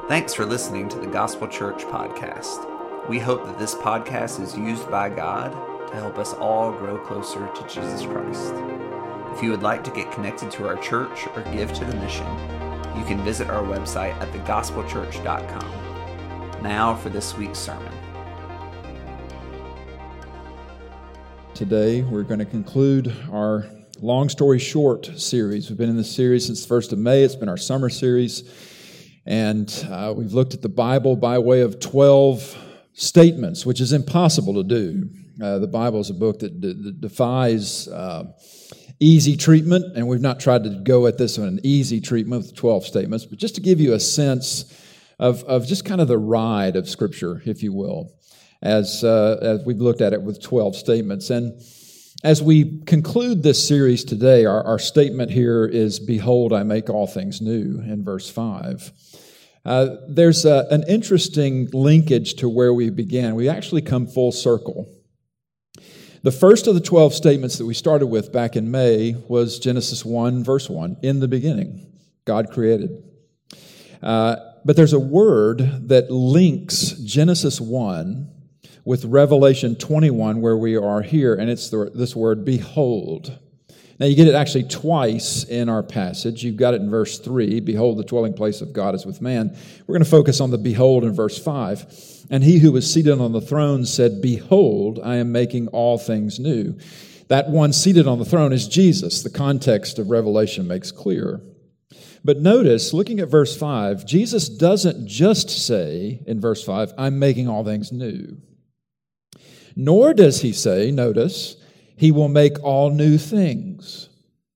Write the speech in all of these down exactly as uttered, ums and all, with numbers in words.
Thanks for listening to the Gospel Church podcast. We hope that this podcast is used by God to help us all grow closer to Jesus Christ. If you would like to get connected to our church or give to the mission, you can visit our website at the gospel church dot com. Now for this week's sermon. Today we're going to conclude our Long Story Short series. We've been in this series since the first of May. It's been our summer series. And uh, we've looked at the Bible by way of twelve statements, which is impossible to do. Uh, the Bible is a book that, d- that defies uh, easy treatment, and we've not tried to go at this on an easy treatment with twelve statements, but just to give you a sense of, of just kind of the ride of Scripture, if you will, as, uh, as we've looked at it with twelve statements. And as we conclude this series today, our, our statement here is, "Behold, I make all things new," in verse five. Uh, there's a, an interesting linkage to where we began. We actually come full circle. The first of the twelve statements that we started with back in May was Genesis one, verse one, "In the beginning, God created." Uh, but there's a word that links Genesis one with Revelation twenty-one, where we are here, and it's the, this word, "behold." Now, you get it actually twice in our passage. You've got it in verse three, "Behold, the dwelling place of God is with man." We're going to focus on the "behold" in verse five. "And he who was seated on the throne said, Behold, I am making all things new." That one seated on the throne is Jesus. The context of Revelation makes clear. But notice, looking at verse five, Jesus doesn't just say in verse five, "I'm making all things new." Nor does he say, notice, he will make all new things.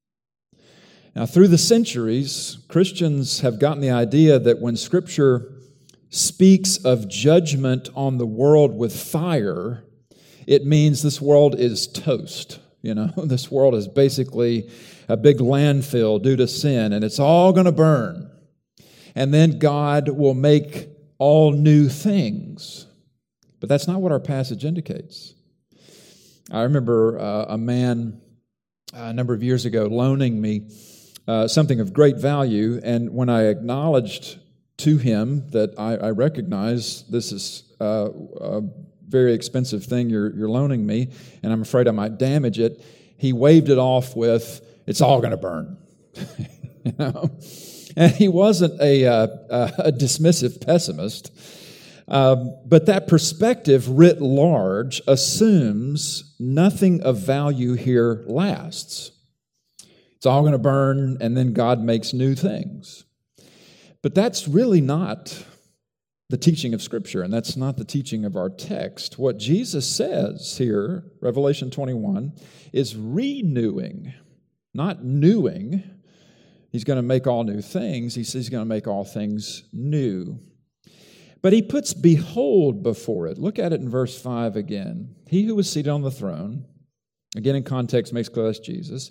Now, through the centuries, Christians have gotten the idea that when Scripture speaks of judgment on the world with fire, it means this world is toast. You know, this world is basically a big landfill due to sin, and it's all going to burn. And then God will make all new things. But that's not what our passage indicates. I remember uh, a man uh, a number of years ago loaning me uh, something of great value, and when I acknowledged to him that I, I recognize this is uh, a very expensive thing you're, you're loaning me, and I'm afraid I might damage it, he waved it off with, "It's all going to burn." You know? And he wasn't a, uh, a dismissive pessimist. Um, but that perspective writ large assumes nothing of value here lasts. It's all going to burn, and then God makes new things. But that's really not the teaching of Scripture, and that's not the teaching of our text. What Jesus says here, Revelation twenty-one, is renewing, not newing. He's going to make all new things. He says he's going to make all things new. But he puts "behold" before it. Look at it in verse five again. "He who was seated on the throne," again in context makes clear that's Jesus,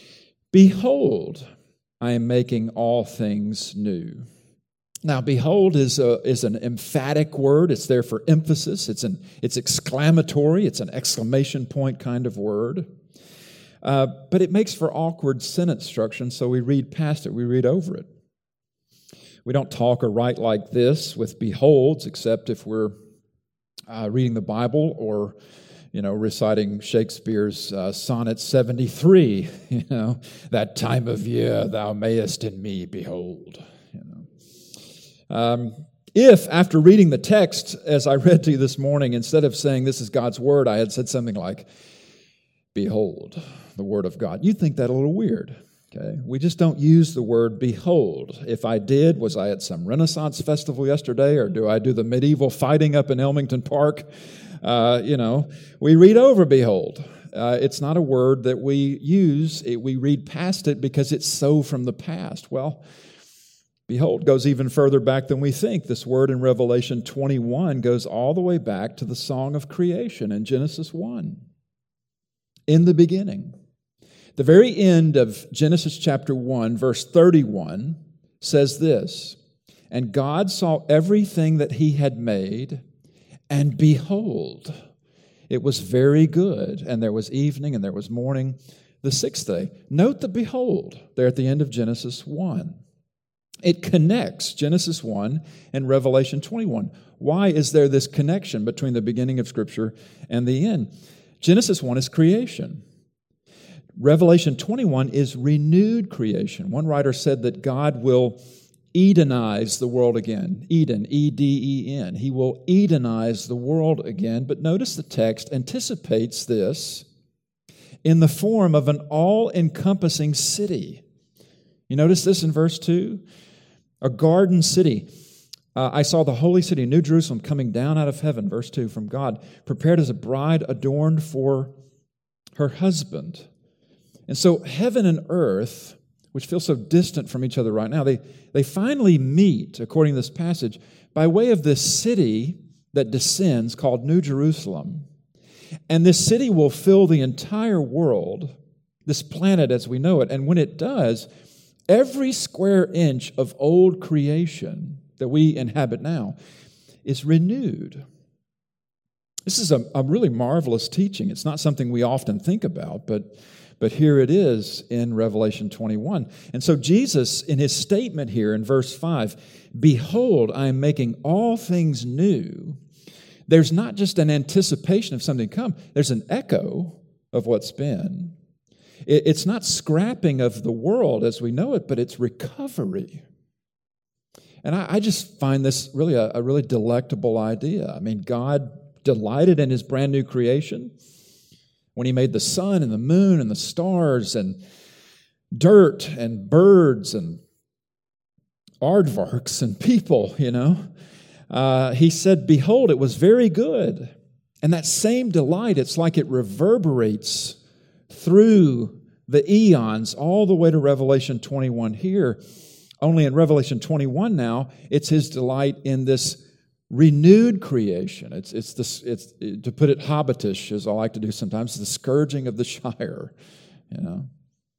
"Behold, I am making all things new." Now, "behold" is a, is an emphatic word. It's there for emphasis. It's an it's exclamatory. It's an exclamation point kind of word. Uh, but it makes for awkward sentence structure, so we read past it. We read over it. We don't talk or write like this with beholds, except if we're uh, reading the Bible or, you know, reciting Shakespeare's uh, Sonnet seventy-three, you know, "That time of year thou mayest in me behold." You know. Um, if, after reading the text, as I read to you this morning, instead of saying this is God's word, I had said something like, "Behold, the word of God," you'd think that a little weird. Okay, we just don't use the word "behold." If I did, was I at some Renaissance festival yesterday, or do I do the medieval fighting up in Elmington Park? Uh, you know, we read over "behold." Uh, it's not a word that we use. It, we read past it because it's so from the past. Well, "behold" goes even further back than we think. This word in Revelation twenty-one goes all the way back to the song of creation in Genesis one. "In the beginning." The very end of Genesis chapter one, verse thirty-one, says this, "And God saw everything that he had made, and behold, it was very good. And there was evening, and there was morning, the sixth day." Note the "behold" there at the end of Genesis one. It connects Genesis one and Revelation twenty-one. Why is there this connection between the beginning of Scripture and the end? Genesis one is creation. Revelation twenty-one is renewed creation. One writer said that God will Edenize the world again. Eden, E D E N. He will Edenize the world again. But notice the text anticipates this in the form of an all-encompassing city. You notice this in verse two? A garden city. Uh, I saw the holy city, New Jerusalem, coming down out of heaven, verse two, from God, prepared as a bride adorned for her husband. And so heaven and earth, which feel so distant from each other right now, they, they finally meet, according to this passage, by way of this city that descends called New Jerusalem. And this city will fill the entire world, this planet as we know it. And when it does, every square inch of old creation that we inhabit now is renewed. This is a, a really marvelous teaching. It's not something we often think about, but But here it is in Revelation twenty-one. And so Jesus, in his statement here in verse five, behold, I am making all things new. There's not just an anticipation of something to come. There's an echo of what's been. It's not scrapping of the world as we know it, but it's recovery. And I, I just find this really a, a really delectable idea. I mean, God delighted in his brand new creation when he made the sun and the moon and the stars and dirt and birds and aardvarks and people, you know. Uh, he said, behold, it was very good. And that same delight, it's like it reverberates through the eons all the way to Revelation twenty-one here. Only in Revelation twenty-one now, it's his delight in this renewed creation. It's it's this it's to put it hobbitish, as I like to do sometimes, the scourging of the Shire. You know,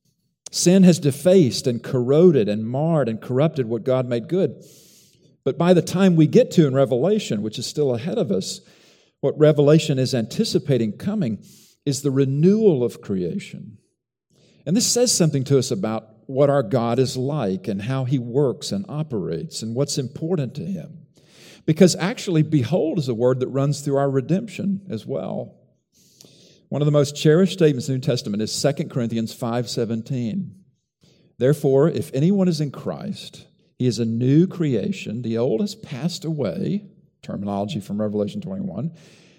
sin has defaced and corroded and marred and corrupted what God made good. But by the time we get to in Revelation, which is still ahead of us, what Revelation is anticipating coming is the renewal of creation. And this says something to us about what our God is like and how he works and operates and what's important to him. Because actually, behold is a word that runs through our redemption as well. One of the most cherished statements in the New Testament is Second Corinthians five seventeen. Therefore, if anyone is in Christ, he is a new creation. The old has passed away, terminology from Revelation twenty-one.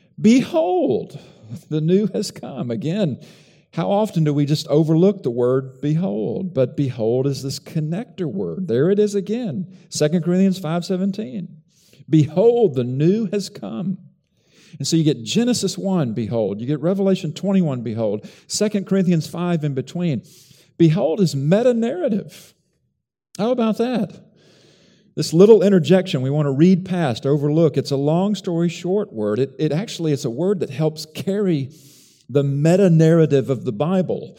Behold, the new has come. Again, how often do we just overlook the word behold? But behold is this connector word. There it is again, Second Corinthians five seventeen. Behold, the new has come. And so you get Genesis one, behold. You get Revelation twenty-one, behold. Second Corinthians five in between. Behold is meta-narrative. How about that? This little interjection we want to read past, overlook. It's a long story short word. It, it actually is a word that helps carry the meta-narrative of the Bible,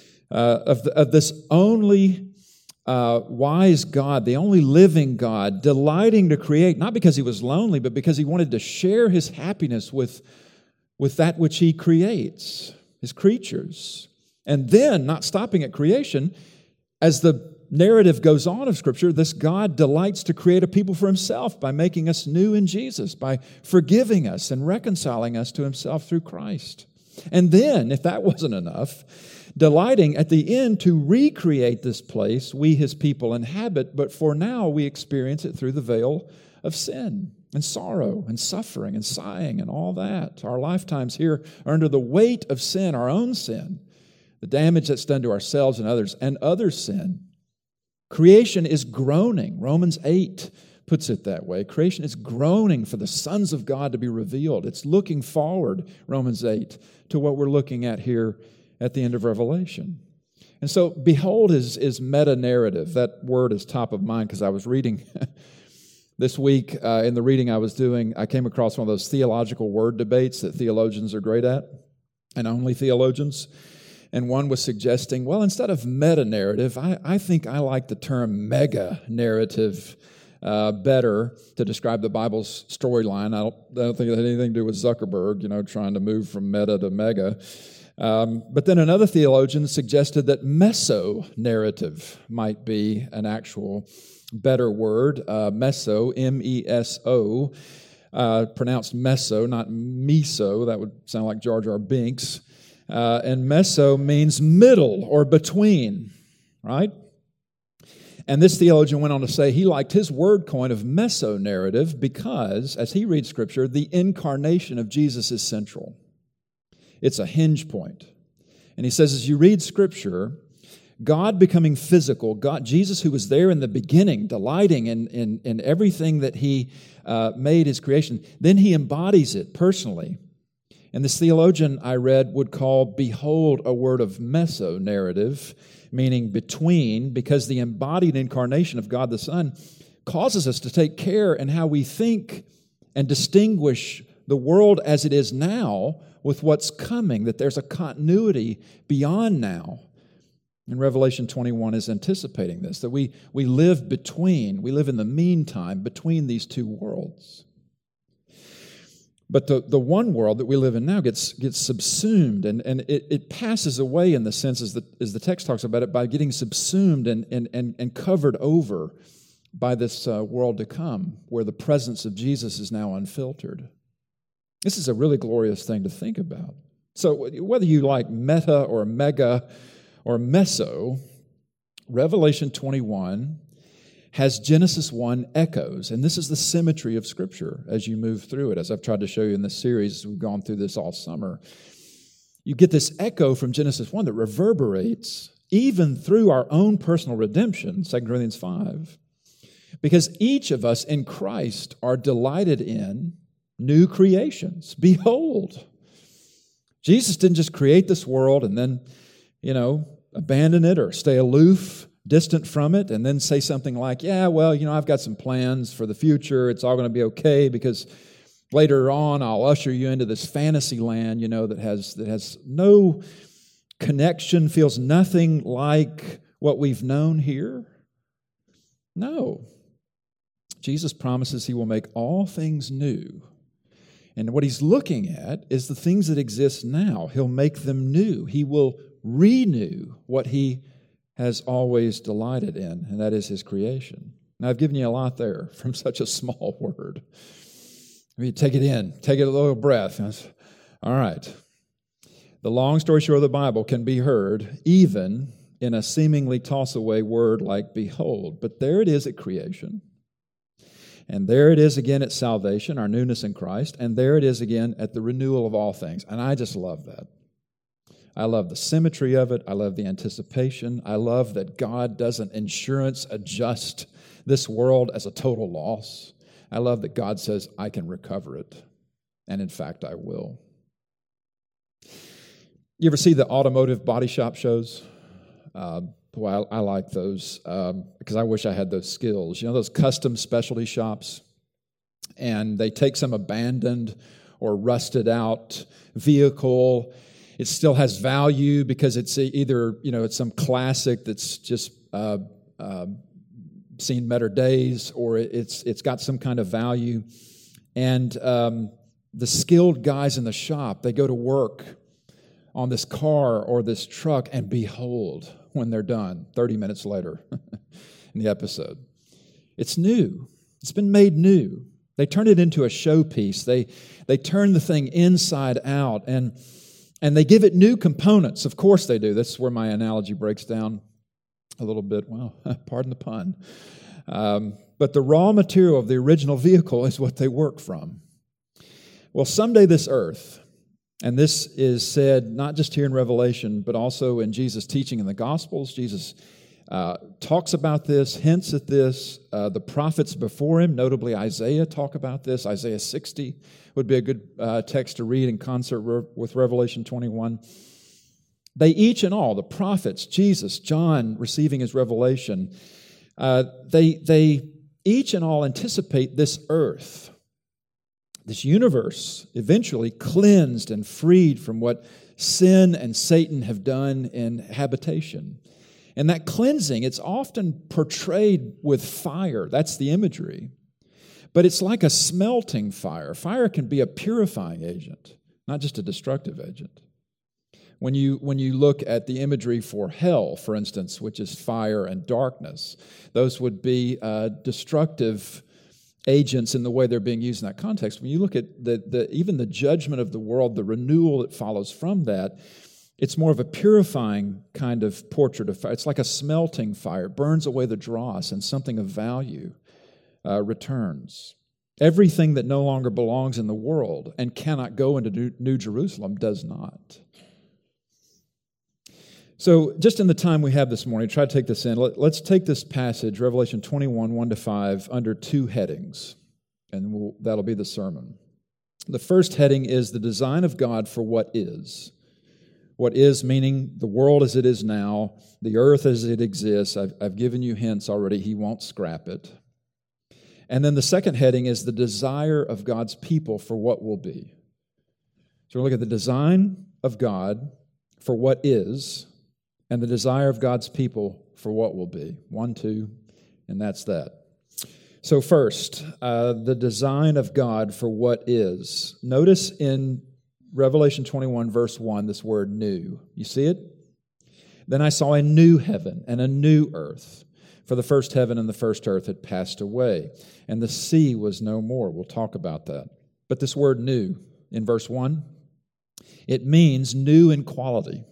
uh, of, the, of this only Uh, wise God, the only living God, delighting to create, not because he was lonely, but because he wanted to share his happiness with, with that which he creates, his creatures. And then, not stopping at creation, as the narrative goes on of Scripture, this God delights to create a people for himself by making us new in Jesus, by forgiving us and reconciling us to himself through Christ. And then, if that wasn't enough, delighting at the end to recreate this place we, his people, inhabit, but for now we experience it through the veil of sin and sorrow and suffering and sighing and all that. Our lifetimes here are under the weight of sin, our own sin, the damage that's done to ourselves and others, and others' sin. Creation is groaning. Romans eight puts it that way. Creation is groaning for the sons of God to be revealed. It's looking forward, Romans eight, to what we're looking at here at the end of Revelation. And so, behold is, is meta-narrative. That word is top of mind because I was reading this week, uh, in the reading I was doing, I came across one of those theological word debates that theologians are great at, and only theologians. And one was suggesting, well, instead of meta-narrative, I, I think I like the term mega-narrative uh, better to describe the Bible's storyline. I don't, I don't think it had anything to do with Zuckerberg, you know, trying to move from meta to mega. Um, but then another theologian suggested that meso-narrative might be an actual better word. Uh, meso, M E S O, uh, pronounced meso, not miso. That would sound like Jar Jar Binks. Uh, and meso means middle or between, right? And this theologian went on to say he liked his word coin of meso-narrative because, as he reads Scripture, the incarnation of Jesus is central. It's a hinge point. And he says, as you read Scripture, God becoming physical, God, Jesus who was there in the beginning, delighting in, in, in everything that He uh, made His creation, then He embodies it personally. And this theologian I read would call behold a word of meso-narrative, meaning between, because the embodied incarnation of God the Son causes us to take care in how we think and distinguish the world as it is now with what's coming, that there's a continuity beyond now. And Revelation twenty-one is anticipating this, that we, we live between, we live in the meantime between these two worlds. But the, the one world that we live in now gets, gets subsumed, and, and it, it passes away in the sense, as the, as the text talks about it, by getting subsumed and, and, and, and covered over by this uh, world to come, where the presence of Jesus is now unfiltered. This is a really glorious thing to think about. So whether you like meta or mega or meso, Revelation twenty-one has Genesis one echoes, and this is the symmetry of Scripture as you move through it, as I've tried to show you in this series. We've gone through this all summer. You get this echo from Genesis one that reverberates even through our own personal redemption, Second Corinthians five, because each of us in Christ are delighted in new creations. Behold, Jesus didn't just create this world and then, you know, abandon it or stay aloof, distant from it, and then say something like, yeah, well, you know, I've got some plans for the future. It's all going to be okay because later on I'll usher you into this fantasy land, you know, that has that has no connection, feels nothing like what we've known here. No. Jesus promises He will make all things new. And what He's looking at is the things that exist now. He'll make them new. He will renew what He has always delighted in, and that is His creation. Now, I've given you a lot there from such a small word. I mean, take it in. Take it a little breath. All right. The long story short of the Bible can be heard even in a seemingly toss-away word like behold. But there it is at creation. And there it is again at salvation, our newness in Christ. And there it is again at the renewal of all things. And I just love that. I love the symmetry of it. I love the anticipation. I love that God doesn't insurance adjust this world as a total loss. I love that God says, I can recover it. And in fact, I will. You ever see the automotive body shop shows? Uh, Boy, I, I like those um, because I wish I had those skills. You know, those custom specialty shops, and they take some abandoned or rusted out vehicle. It still has value because it's either, you know, it's some classic that's just uh, uh, seen better days, or it's it's got some kind of value. And um, the skilled guys in the shop, they go to work on this car or this truck, and behold, when they're done, thirty minutes later in the episode, it's new. It's been made new. They turn it into a showpiece. They they turn the thing inside out, and and they give it new components. Of course they do. That's where my analogy breaks down a little bit. Well, pardon the pun. Um, but the raw material of the original vehicle is what they work from. Well, someday this earth, and this is said not just here in Revelation, but also in Jesus' teaching in the Gospels. Jesus uh, talks about this, hints at this. Uh, the prophets before him, notably Isaiah, talk about this. Isaiah sixty would be a good uh, text to read in concert re- with Revelation twenty-one. They each and all, the prophets, Jesus, John receiving his revelation, uh, they, they each and all anticipate this earth, this universe, eventually cleansed and freed from what sin and Satan have done in habitation. And that cleansing, it's often portrayed with fire. That's the imagery. But it's like a smelting fire. Fire can be a purifying agent, not just a destructive agent. When you, when you look at the imagery for hell, for instance, which is fire and darkness, those would be uh, destructive agents in the way they're being used in that context. When you look at the, the even the judgment of the world, the renewal that follows from that, it's more of a purifying kind of portrait of fire. It's like a smelting fire. It burns away the dross, and something of value uh, returns. Everything that no longer belongs in the world and cannot go into New, New Jerusalem does not. So just in the time we have this morning, try to take this in. Let, let's take this passage, Revelation twenty-one, one to five, under two headings, and we'll, that'll be the sermon. The first heading is the design of God for what is. What is meaning the world as it is now, the earth as it exists. I've, I've given you hints already. He won't scrap it. And then the second heading is the desire of God's people for what will be. So we'll look at the design of God for what is, and the desire of God's people for what will be. One, two, and that's that. So first, uh, the design of God for what is. Notice in Revelation twenty-one, verse one, this word new. You see it? Then I saw a new heaven and a new earth, for the first heaven and the first earth had passed away, and the sea was no more. We'll talk about that. But this word new, in verse one, it means new in quality.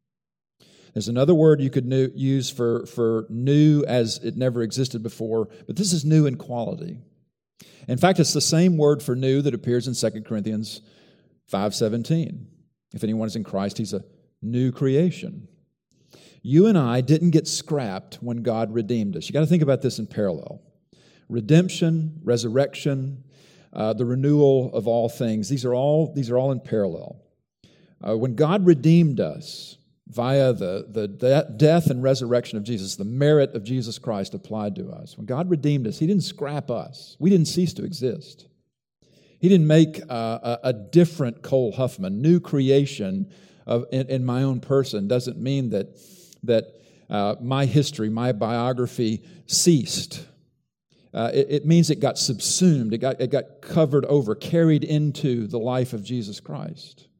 There's another word you could new, use for, for new as it never existed before, but this is new in quality. In fact, it's the same word for new that appears in Second Corinthians five seventeen. If anyone is in Christ, he's a new creation. You and I didn't get scrapped when God redeemed us. You got to think about this in parallel. Redemption, resurrection, uh, the renewal of all things, these are all, these are all in parallel. Uh, when God redeemed us, via the, the de- death and resurrection of Jesus, the merit of Jesus Christ applied to us. When God redeemed us, He didn't scrap us. We didn't cease to exist. He didn't make uh, a, a different Cole Huffman. New creation of, in, in my own person doesn't mean that, that uh, my history, my biography ceased. Uh, it, it means it got subsumed. It got, it got covered over, carried into the life of Jesus Christ.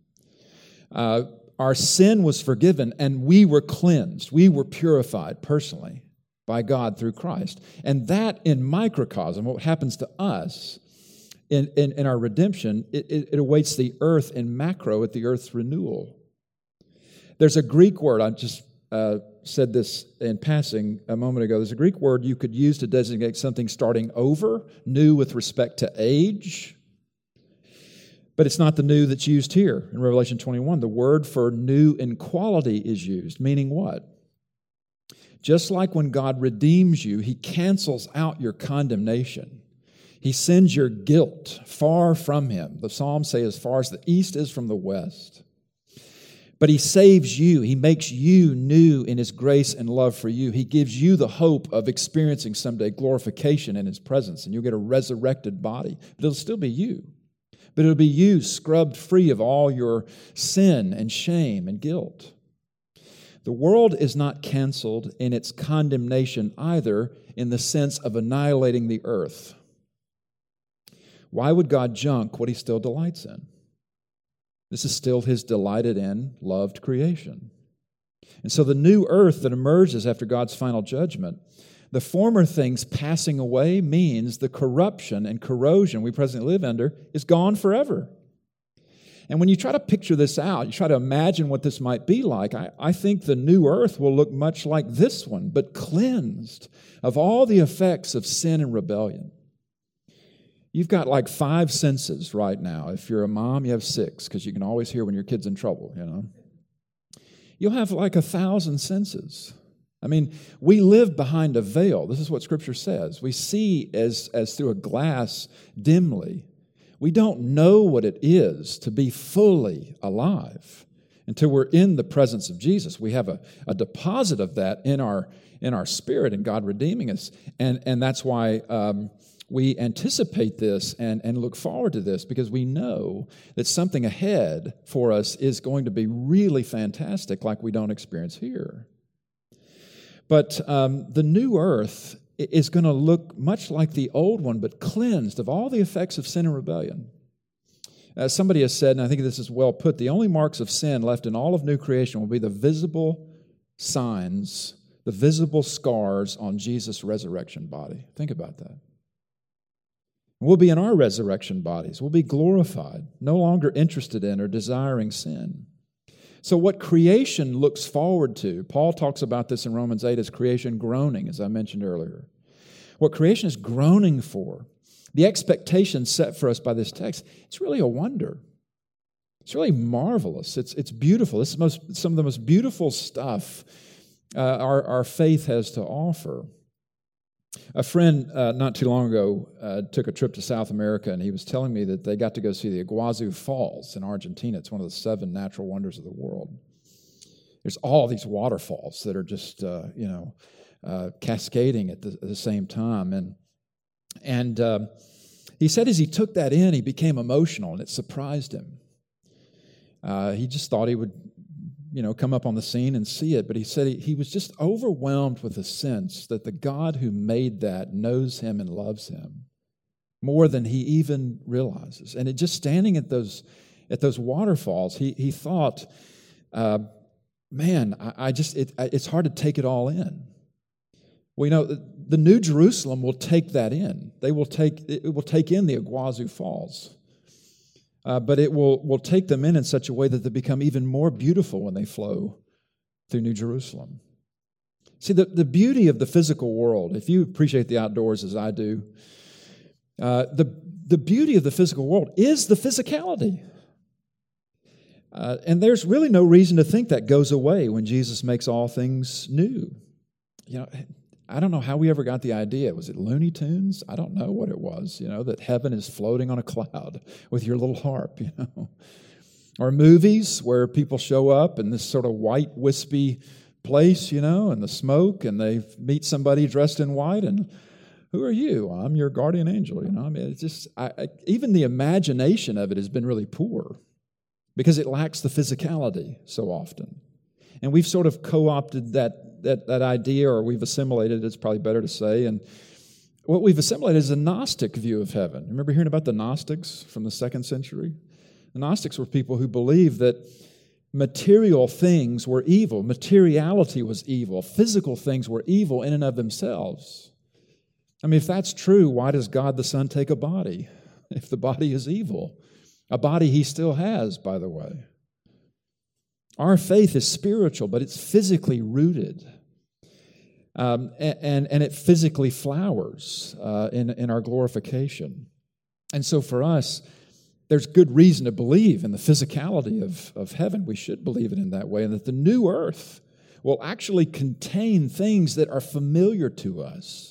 Uh, Our sin was forgiven, and we were cleansed. We were purified personally by God through Christ. And that in microcosm, what happens to us in, in, in our redemption, it, it, it awaits the earth in macro at the earth's renewal. There's a Greek word, I just uh, said this in passing a moment ago. There's a Greek word you could use to designate something starting over, new with respect to age. But it's not the new that's used here in Revelation twenty-one. The word for new in quality is used, meaning what? Just like when God redeems you, He cancels out your condemnation. He sends your guilt far from Him. The Psalms say as far as the east is from the west. But He saves you. He makes you new in His grace and love for you. He gives you the hope of experiencing someday glorification in His presence, and you'll get a resurrected body. But it'll still be you. But it'll be you scrubbed free of all your sin and shame and guilt. The world is not canceled in its condemnation either in the sense of annihilating the earth. Why would God junk what He still delights in? This is still His delighted in, loved creation. And so the new earth that emerges after God's final judgment, the former things passing away means the corruption and corrosion we presently live under is gone forever. And when you try to picture this out, you try to imagine what this might be like, I, I think the new earth will look much like this one, but cleansed of all the effects of sin and rebellion. You've got like five senses right now. If you're a mom, you have six, because you can always hear when your kid's in trouble, you know. You'll have like a thousand senses. I mean, we live behind a veil. This is what Scripture says. We see as, as through a glass dimly. We don't know what it is to be fully alive until we're in the presence of Jesus. We have a, a deposit of that in our in our spirit and God redeeming us. And, and that's why um, we anticipate this and, and look forward to this, because we know that something ahead for us is going to be really fantastic like we don't experience here. But um, the new earth is going to look much like the old one, but cleansed of all the effects of sin and rebellion. Uh, somebody has said, and I think this is well put, the only marks of sin left in all of new creation will be the visible signs, the visible scars on Jesus' resurrection body. Think about that. We'll be in our resurrection bodies. We'll be glorified, no longer interested in or desiring sin. So what creation looks forward to, Paul talks about this in Romans eight as creation groaning, as I mentioned earlier. What creation is groaning for, the expectation set for us by this text, it's really a wonder. It's really marvelous. It's, it's beautiful. This is most, some of the most beautiful stuff uh, our, our faith has to offer. A friend uh, not too long ago uh, took a trip to South America, and he was telling me that they got to go see the Iguazu Falls in Argentina. It's one of the seven natural wonders of the world. There's all these waterfalls that are just, uh, you know, uh, cascading at the, at the same time. And, and uh, he said as he took that in, he became emotional, and it surprised him. Uh, he just thought he would, you know, come up on the scene and see it. But he said he, he was just overwhelmed with a sense that the God who made that knows him and loves him more than he even realizes. And it just standing at those at those waterfalls, he he thought, uh, man, I, I just it, it's hard to take it all in. Well, you know, the, the New Jerusalem will take that in. They will take it will take in the Iguazu Falls. Uh, but it will, will take them in in such a way that they become even more beautiful when they flow through New Jerusalem. See, the, the beauty of the physical world, if you appreciate the outdoors as I do, uh, the, the beauty of the physical world is the physicality. Uh, and there's really no reason to think that goes away when Jesus makes all things new. You know, I don't know how we ever got the idea. Was it Looney Tunes? I don't know what it was, you know, that heaven is floating on a cloud with your little harp, you know. Or movies where people show up in this sort of white, wispy place, you know, and the smoke, and they meet somebody dressed in white, and who are you? I'm your guardian angel, you know. I mean, it's just, I, I, even the imagination of it has been really poor because it lacks the physicality so often. And we've sort of co-opted that That, that idea, or we've assimilated, it's probably better to say. And what we've assimilated is a Gnostic view of heaven. Remember hearing about the Gnostics from the second century? The Gnostics were people who believed that material things were evil, materiality was evil, physical things were evil in and of themselves. I mean, if that's true, why does God the Son take a body? If the body is evil, a body he still has, by the way. Our faith is spiritual, but it's physically rooted. Um, and, and it physically flowers uh, in, in our glorification. And so for us, there's good reason to believe in the physicality of, of heaven. We should believe it in that way, and that the new earth will actually contain things that are familiar to us.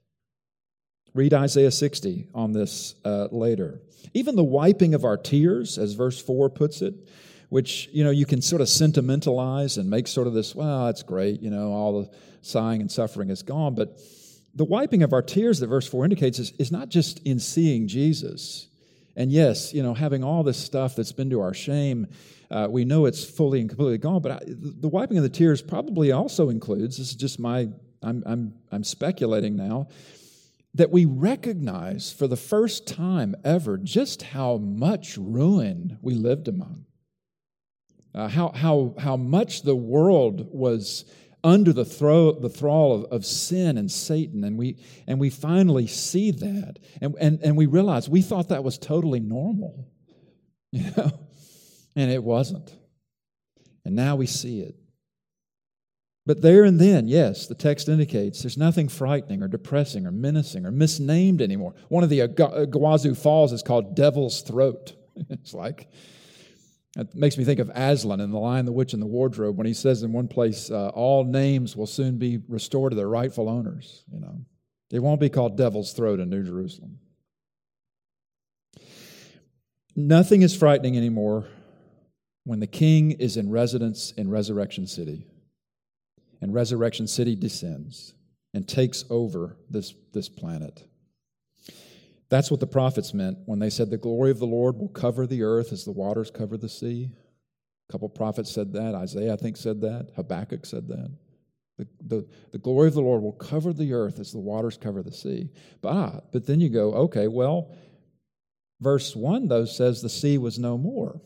Read Isaiah sixty on this uh, later. Even the wiping of our tears, as verse four puts it, which, you know, you can sort of sentimentalize and make sort of this, well, that's great, you know, all the sighing and suffering is gone. But the wiping of our tears that verse four indicates is, is not just in seeing Jesus. And yes, you know, having all this stuff that's been to our shame, uh, we know it's fully and completely gone. But I, the wiping of the tears probably also includes, this is just my, I'm, I'm, I'm speculating now, that we recognize for the first time ever just how much ruin we lived among. Uh, how how how much the world was under the throw the thrall of, of sin and Satan, and we and we finally see that, and and and we realize we thought that was totally normal, you know, and it wasn't, and now we see it. But there and then, yes, the text indicates there's nothing frightening or depressing or menacing or misnamed anymore. One of the Iguazu Falls is called Devil's Throat. It's like. It makes me think of Aslan in The Lion, the Witch, and the Wardrobe when he says in one place, uh, all names will soon be restored to their rightful owners. You know, they won't be called Devil's Throat in New Jerusalem. Nothing is frightening anymore when the King is in residence in Resurrection City, and Resurrection City descends and takes over this, this planet. That's what the prophets meant when they said the glory of the Lord will cover the earth as the waters cover the sea. A couple of prophets said that. Isaiah, I think, said that. Habakkuk said that. The, the, the glory of the Lord will cover the earth as the waters cover the sea. But, ah, but then you go, okay, well, Verse one, though, says the sea was no more.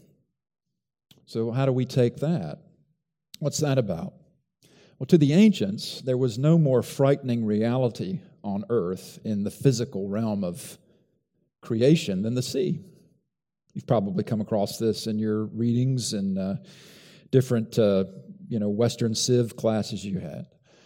So how do we take that? What's that about? Well, to the ancients, there was no more frightening reality on earth in the physical realm of creation than the sea. You've probably come across this in your readings and uh, different, uh, you know, Western Civ classes you had.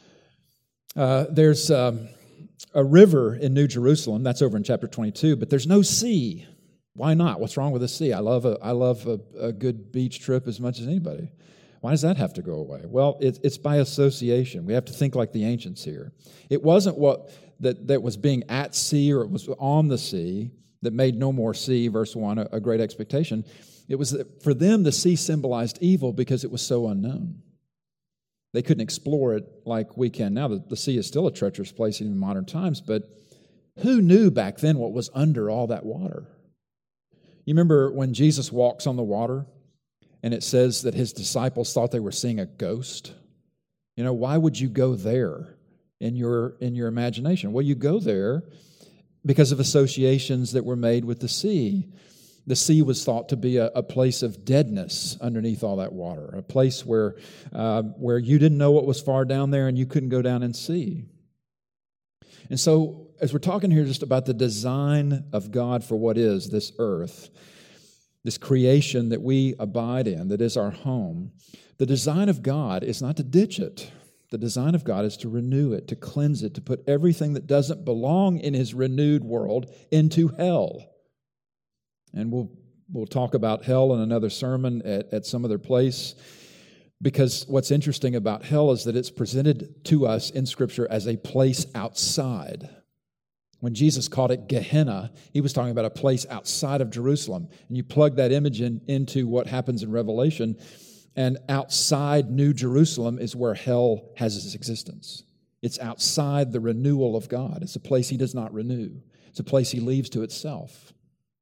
Uh, there's um, a river in New Jerusalem. That's over in chapter twenty-two, but there's no sea. Why not? What's wrong with the sea? I love a, I love a, a good beach trip as much as anybody. Why does that have to go away? Well, it, it's by association. We have to think like the ancients here. It wasn't what that, that was being at sea or it was on the sea that made no more sea, verse one, a, a great expectation. It was that for them, the sea symbolized evil because it was so unknown. They couldn't explore it like we can now. The, the sea is still a treacherous place even in modern times, but who knew back then what was under all that water? You remember when Jesus walks on the water and it says that his disciples thought they were seeing a ghost? You know, why would you go there in your in your imagination? Well, you go there because of associations that were made with the sea. The sea was thought to be a, a place of deadness underneath all that water, a place where uh, where you didn't know what was far down there and you couldn't go down and see. And so, as we're talking here just about the design of God for what is this earth, this creation that we abide in, that is our home, the design of God is not to ditch it. The design of God is to renew it, to cleanse it, to put everything that doesn't belong in His renewed world into hell. And we'll we'll talk about hell in another sermon at, at some other place, because what's interesting about hell is that it's presented to us in Scripture as a place outside. When Jesus called it Gehenna, He was talking about a place outside of Jerusalem. And you plug that image in, into what happens in Revelation, and outside New Jerusalem is where hell has its existence. It's outside the renewal of God. It's a place He does not renew. It's a place He leaves to itself.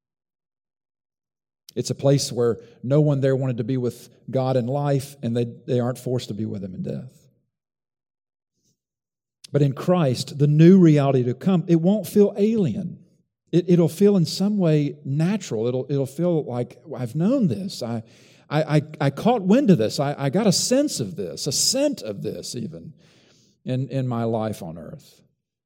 It's a place where no one there wanted to be with God in life, and they, they aren't forced to be with Him in death. But in Christ, the new reality to come, it won't feel alien. It, it'll feel in some way natural. It'll, it'll feel like, I've known this. I, I, I, I caught wind of this. I, I got a sense of this, a scent of this even in, in my life on earth.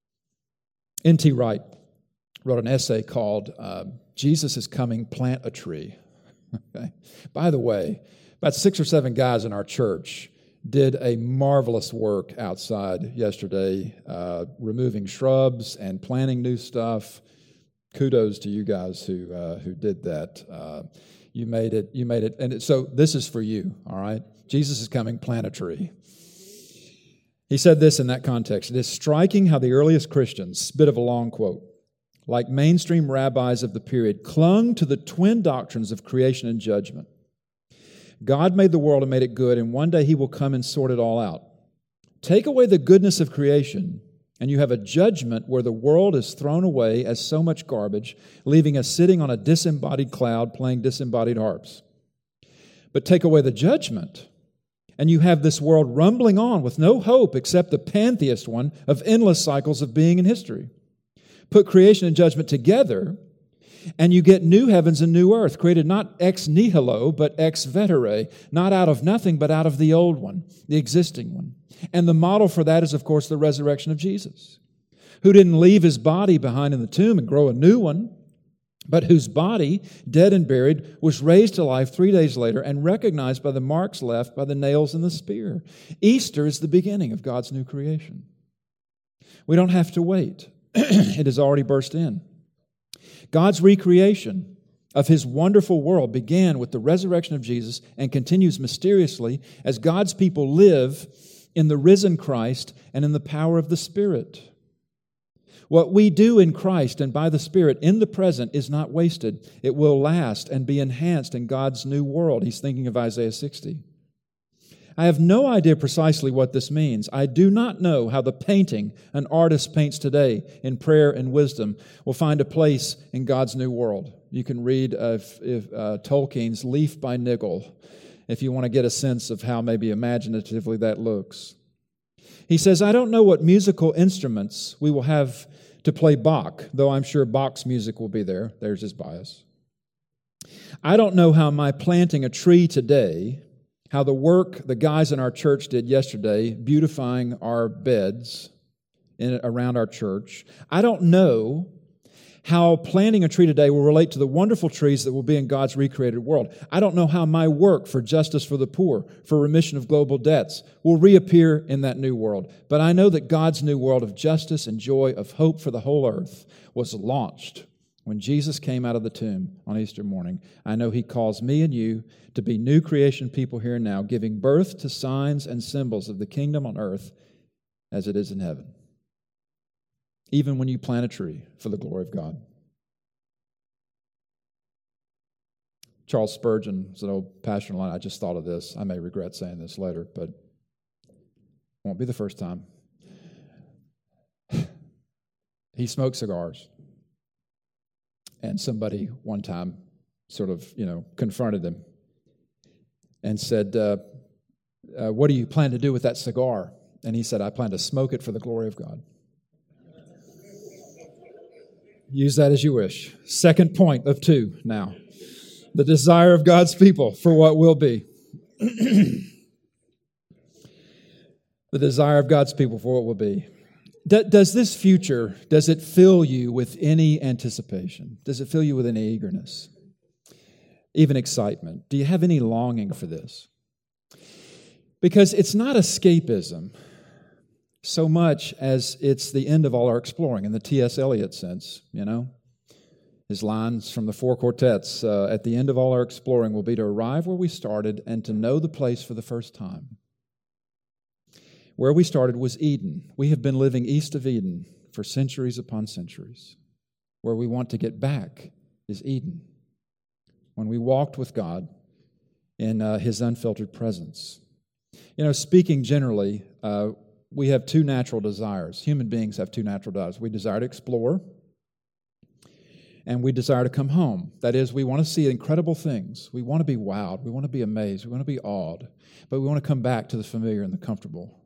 N T Wright wrote an essay called uh, Jesus is Coming, Plant a Tree. Okay. By the way, about six or seven guys in our church did a marvelous work outside yesterday, uh, removing shrubs and planting new stuff. Kudos to you guys who uh, who did that. Uh, you made it. You made it. And it, so this is for you. All right. Jesus is coming. Plant a tree. He said this in that context. It is striking how the earliest Christians, bit of a long quote, like mainstream rabbis of the period, clung to the twin doctrines of creation and judgment. God made the world and made it good, and one day He will come and sort it all out. Take away the goodness of creation, and you have a judgment where the world is thrown away as so much garbage, leaving us sitting on a disembodied cloud playing disembodied harps. But take away the judgment, and you have this world rumbling on with no hope except the pantheist one of endless cycles of being in history. Put creation and judgment together, and you get new heavens and new earth, created not ex nihilo, but ex vettere, not out of nothing, but out of the old one, the existing one. And the model for that is, of course, the resurrection of Jesus, who didn't leave His body behind in the tomb and grow a new one, but whose body, dead and buried, was raised to life three days later and recognized by the marks left by the nails and the spear. Easter is the beginning of God's new creation. We don't have to wait. It has already burst in. God's recreation of His wonderful world began with the resurrection of Jesus and continues mysteriously as God's people live in the risen Christ and in the power of the Spirit. What we do in Christ and by the Spirit in the present is not wasted. It will last and be enhanced in God's new world. He's thinking of Isaiah sixty. I have no idea precisely what this means. I do not know how the painting an artist paints today in prayer and wisdom will find a place in God's new world. You can read uh, if, if, uh, Tolkien's Leaf by Niggle if you want to get a sense of how maybe imaginatively that looks. He says, I don't know what musical instruments we will have to play Bach, though I'm sure Bach's music will be there. There's his bias. I don't know how my planting a tree today, how the work the guys in our church did yesterday, beautifying our beds in, around our church, I don't know how planting a tree today will relate to the wonderful trees that will be in God's recreated world. I don't know how my work for justice for the poor, for remission of global debts, will reappear in that new world. But I know that God's new world of justice and joy, of hope for the whole earth, was launched when Jesus came out of the tomb on Easter morning. I know He calls me and you to be new creation people here and now, giving birth to signs and symbols of the kingdom on earth as it is in heaven. Even when you plant a tree for the glory of God. Charles Spurgeon is an old pastor line. I just thought of this. I may regret saying this later, but it won't be the first time. He smoked cigars. And somebody one time sort of, you know, confronted him and said, uh, uh, what do you plan to do with that cigar? And he said, I plan to smoke it for the glory of God. Use that as you wish. Second point of two now. The desire of God's people for what will be. The desire of God's people for what will be. Does this future, does it fill you with any anticipation? Does it fill you with any eagerness? Even excitement? Do you have any longing for this? Because it's not escapism so much as it's the end of all our exploring in the T S Eliot sense, you know. His lines from the Four Quartets, uh, at the end of all our exploring will be to arrive where we started and to know the place for the first time. Where we started was Eden. We have been living east of Eden for centuries upon centuries. Where we want to get back is Eden. When we walked with God in uh, His unfiltered presence. You know, speaking generally, uh, we have two natural desires. Human beings have two natural desires. We desire to explore, and we desire to come home. That is, we want to see incredible things. We want to be wowed. We want to be amazed. We want to be awed. But we want to come back to the familiar and the comfortable.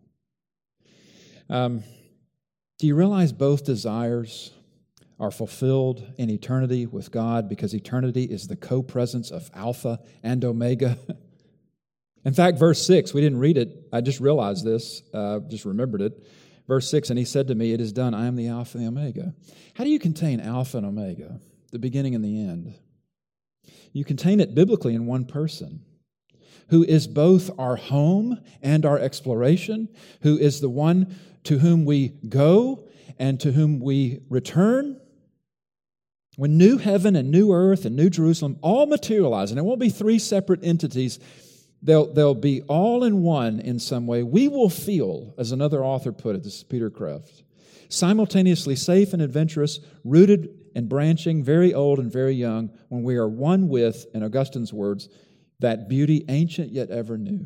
Um, do you realize both desires are fulfilled in eternity with God because eternity is the co-presence of Alpha and Omega? In fact, verse six, we didn't read it. I just realized this, uh, just remembered it. Verse six, and He said to me, it is done, I am the Alpha and the Omega. How do you contain Alpha and Omega, the beginning and the end? You contain it biblically in one person, who is both our home and our exploration, who is the one to whom we go and to whom we return. When new heaven and new earth and new Jerusalem all materialize, and it won't be three separate entities, they'll, they'll be all in one in some way, we will feel, as another author put it, this is Peter Kreeft, simultaneously safe and adventurous, rooted and branching, very old and very young, when we are one with, in Augustine's words, that beauty ancient yet ever new.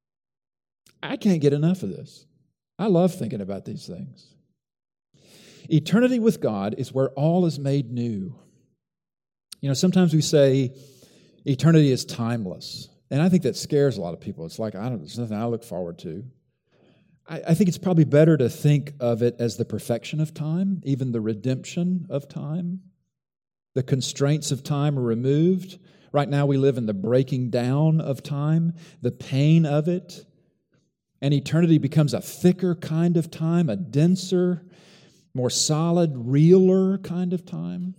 I can't get enough of this. I love thinking about these things. Eternity with God is where all is made new. You know, sometimes we say eternity is timeless, and I think that scares a lot of people. It's like, I don't, there's nothing I look forward to. I, I think it's probably better to think of it as the perfection of time, even the redemption of time. The constraints of time are removed. Right now we live in the breaking down of time, the pain of it. And eternity becomes a thicker kind of time, a denser, more solid, realer kind of time.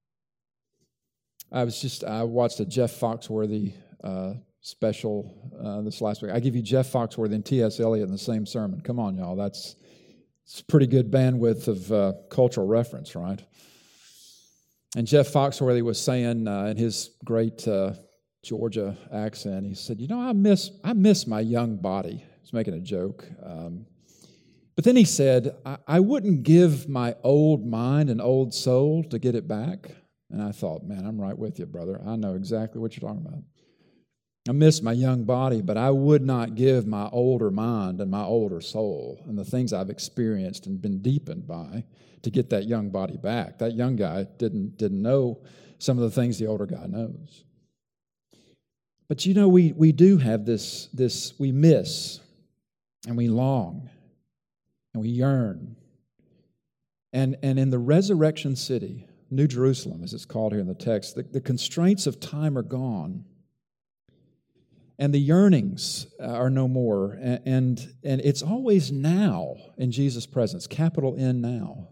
I was just, I watched a Jeff Foxworthy uh, special uh, this last week. I give you Jeff Foxworthy and T S Eliot in the same sermon. Come on, y'all. That's it's pretty good bandwidth of uh, cultural reference, right? And Jeff Foxworthy was saying uh, in his great uh, Georgia accent, he said, you know, I miss I miss my young body. He was making a joke. Um, but then he said, I, I wouldn't give my old mind and old soul to get it back. And I thought, man, I'm right with you, brother. I know exactly what you're talking about. I miss my young body, but I would not give my older mind and my older soul and the things I've experienced and been deepened by to get that young body back. That young guy didn't, didn't know some of the things the older guy knows. But you know, we, we do have this, this, we miss and we long and we yearn And, and in the resurrection city, New Jerusalem, as it's called here in the text, the, the constraints of time are gone. And the yearnings are no more. And, and, and it's always now in Jesus' presence, capital N now.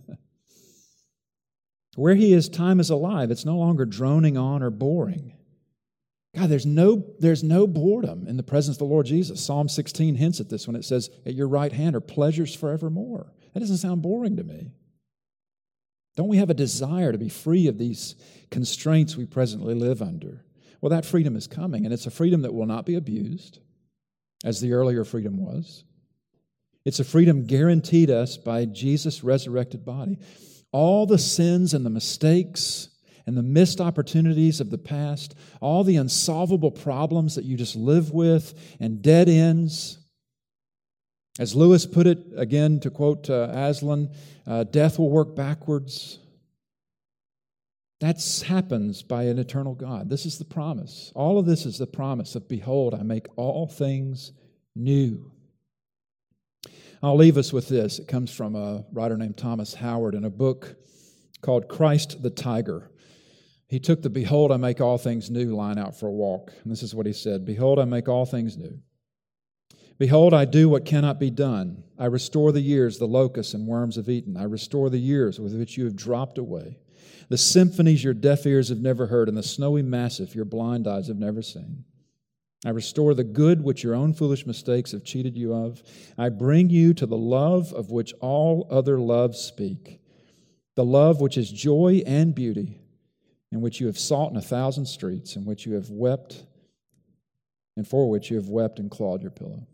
Where he is, time is alive. It's no longer droning on or boring. God, there's no, there's no boredom in the presence of the Lord Jesus. Psalm sixteen hints at this when it says, at your right hand are pleasures forevermore. That doesn't sound boring to me. Don't we have a desire to be free of these constraints we presently live under? Well, that freedom is coming, and it's a freedom that will not be abused, as the earlier freedom was. It's a freedom guaranteed us by Jesus' resurrected body. All the sins and the mistakes and the missed opportunities of the past, all the unsolvable problems that you just live with and dead ends. As Lewis put it, again to quote uh, Aslan, uh, death will work backwards. That happens by an eternal God. This is the promise. All of this is the promise of, behold, I make all things new. I'll leave us with this. It comes from a writer named Thomas Howard in a book called Christ the Tiger. He took the behold, I make all things new line out for a walk. And this is what he said, behold, I make all things new. Behold, I do what cannot be done. I restore the years the locusts and worms have eaten. I restore the years with which you have dropped away. The symphonies your deaf ears have never heard, and the snowy massif your blind eyes have never seen. I restore the good which your own foolish mistakes have cheated you of. I bring you to the love of which all other loves speak, the love which is joy and beauty, in which you have sought in a thousand streets, in which you have wept, and for which you have wept and clawed your pillow.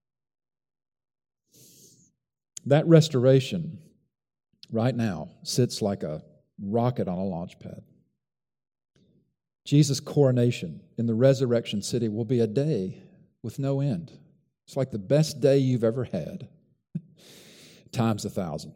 That restoration right now sits like a rocket on a launch pad. Jesus' coronation in the resurrection city will be a day with no end. It's like the best day you've ever had, times a thousand.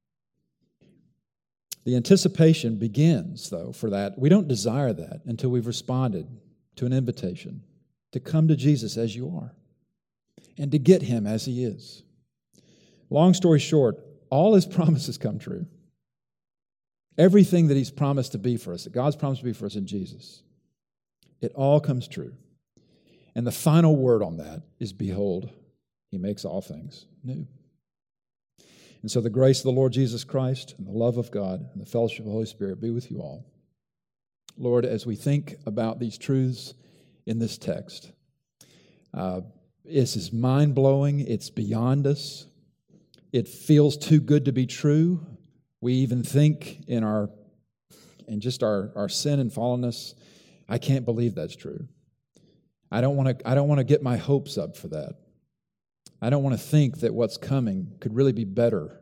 The anticipation begins, though, for that. We don't desire that until we've responded to an invitation to come to Jesus as you are and to get him as he is. Long story short, all his promises come true. Everything that he's promised to be for us, that God's promised to be for us in Jesus, it all comes true. And the final word on that is, behold, he makes all things new. And so the grace of the Lord Jesus Christ and the love of God and the fellowship of the Holy Spirit be with you all. Lord, as we think about these truths in this text, uh, this is mind-blowing. It's beyond us. It feels too good to be true. We even think in our, in just our, our sin and fallenness, I can't believe that's true. I don't want to, I don't want to get my hopes up for that. I don't want to think that what's coming could really be better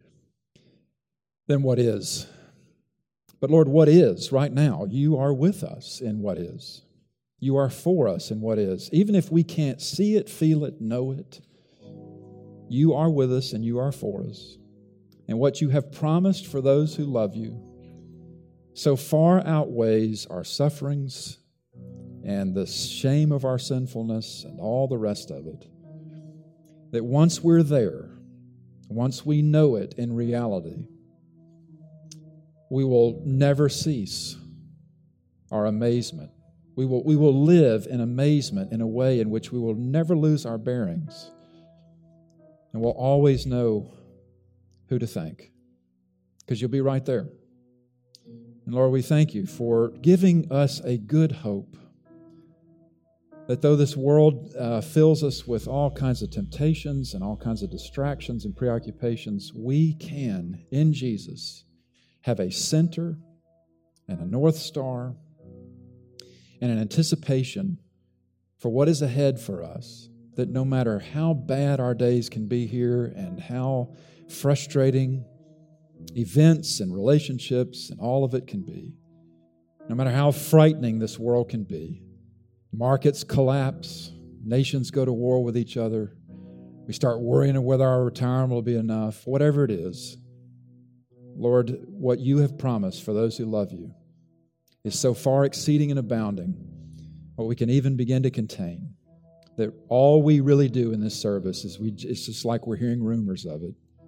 than what is. But Lord, what is right now? You are with us in what is. You are for us in what is. Even if we can't see it, feel it, know it, you are with us and you are for us. And what you have promised for those who love you so far outweighs our sufferings and the shame of our sinfulness and all the rest of it. That once we're there, once we know it in reality, we will never cease our amazement. We will, we will live in amazement in a way in which we will never lose our bearings. And we'll always know who to thank, because you'll be right there. And Lord, we thank you for giving us a good hope that though this world uh, fills us with all kinds of temptations and all kinds of distractions and preoccupations, we can, in Jesus, have a center and a North Star and an anticipation for what is ahead for us, that no matter how bad our days can be here and how frustrating events and relationships and all of it can be, no matter how frightening this world can be, markets collapse, nations go to war with each other, we start worrying whether our retirement will be enough, whatever it is, Lord, what you have promised for those who love you is so far exceeding and abounding what we can even begin to contain, that all we really do in this service is we, it's just like we're hearing rumors of it.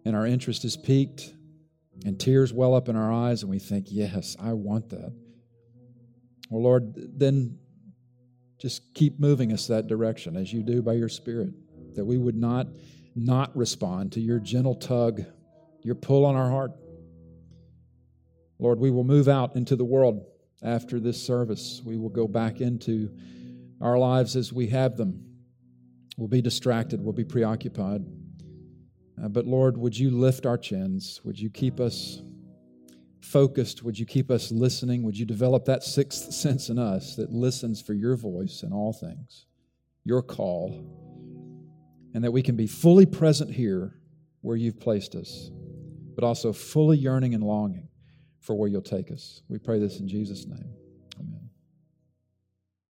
and our interest is piqued, and tears well up in our eyes, and we think, yes, I want that. Well, Lord, then just keep moving us that direction as you do by your Spirit, that we would not not respond to your gentle tug, your pull on our heart. Lord, we will move out into the world after this service. We will go back into our lives as we have them. We'll be distracted. We'll be preoccupied. Uh, but Lord, would you lift our chins? Would you keep us focused? Would you keep us listening? Would you develop that sixth sense in us that listens for your voice in all things, your call, and that we can be fully present here where you've placed us, but also fully yearning and longing for where you'll take us. We pray this in Jesus' name.